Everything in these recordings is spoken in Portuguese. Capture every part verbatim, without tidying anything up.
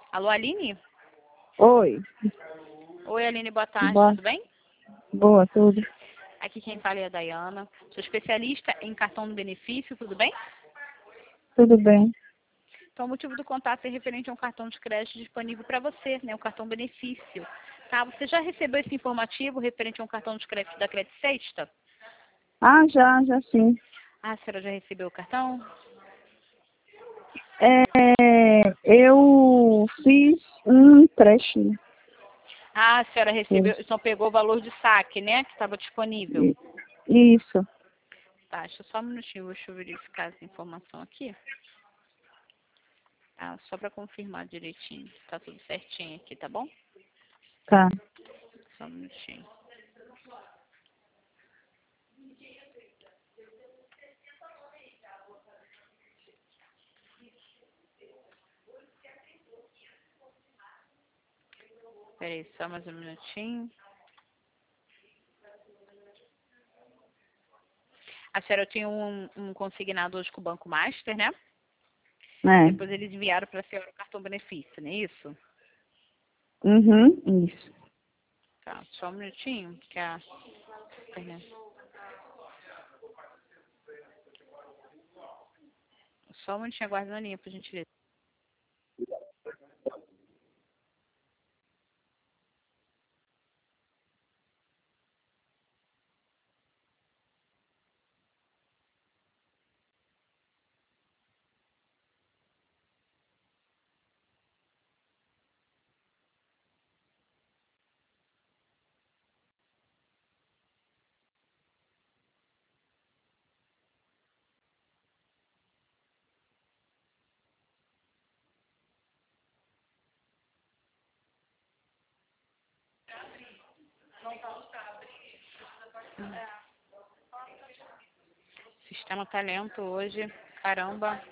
Alô, Aline? Oi. Oi, Aline, boa tarde, Boa. tudo bem? Boa, tudo. Aqui quem fala é a Dayana. Sou especialista em cartão do benefício, tudo bem? Tudo bem. Então, o motivo do contato é referente a um cartão de crédito disponível para você, né? O cartão benefício. Tá? Você já recebeu esse informativo referente a um cartão de crédito da Credit Sexta? Ah, já, já sim. Ah, a senhora já recebeu o cartão? É, eu fiz um empréstimo. Ah, a senhora recebeu, Isso. então pegou o valor de saque, né? Que estava disponível. Isso. Tá, deixa eu só um minutinho, deixa eu verificar essa informação aqui. Tá, só para confirmar direitinho. Tá tudo certinho aqui, tá bom? Tá. Só um minutinho. Peraí, só mais um minutinho. A senhora tinha um, um consignado hoje com o Banco Master, né? É. Depois eles enviaram para a senhora o cartão benefício, não é isso? Uhum, isso. Tá, só um minutinho, que a... Só um minutinho, aguarda na linha, por gentileza. O sistema tá lento hoje, caramba.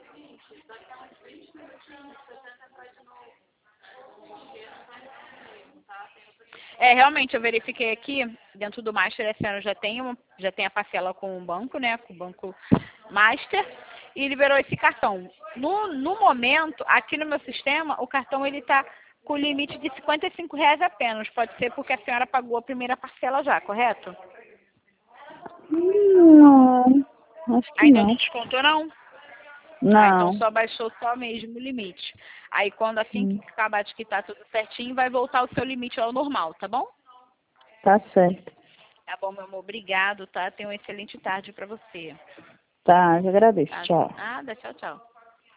É, realmente, eu verifiquei aqui, dentro do Master, a senhora já tem, uma, já tem a parcela com o banco, né, com o Banco Master, e liberou esse cartão. No, no momento, aqui no meu sistema, o cartão ele está com limite de cinquenta e cinco reais apenas. Pode ser porque a senhora pagou a primeira parcela já, correto? Não, acho que Ainda não não. descontou, não? Ah, então Não. só baixou só mesmo o limite. Aí quando assim que Hum, acabar de quitar tudo certinho, vai voltar o seu limite ao normal, tá bom? Tá certo. Tá bom, meu amor. Obrigado, tá? Tenha uma excelente tarde pra você. Tá, eu agradeço. Tá? Tchau. Nada, tchau, tchau.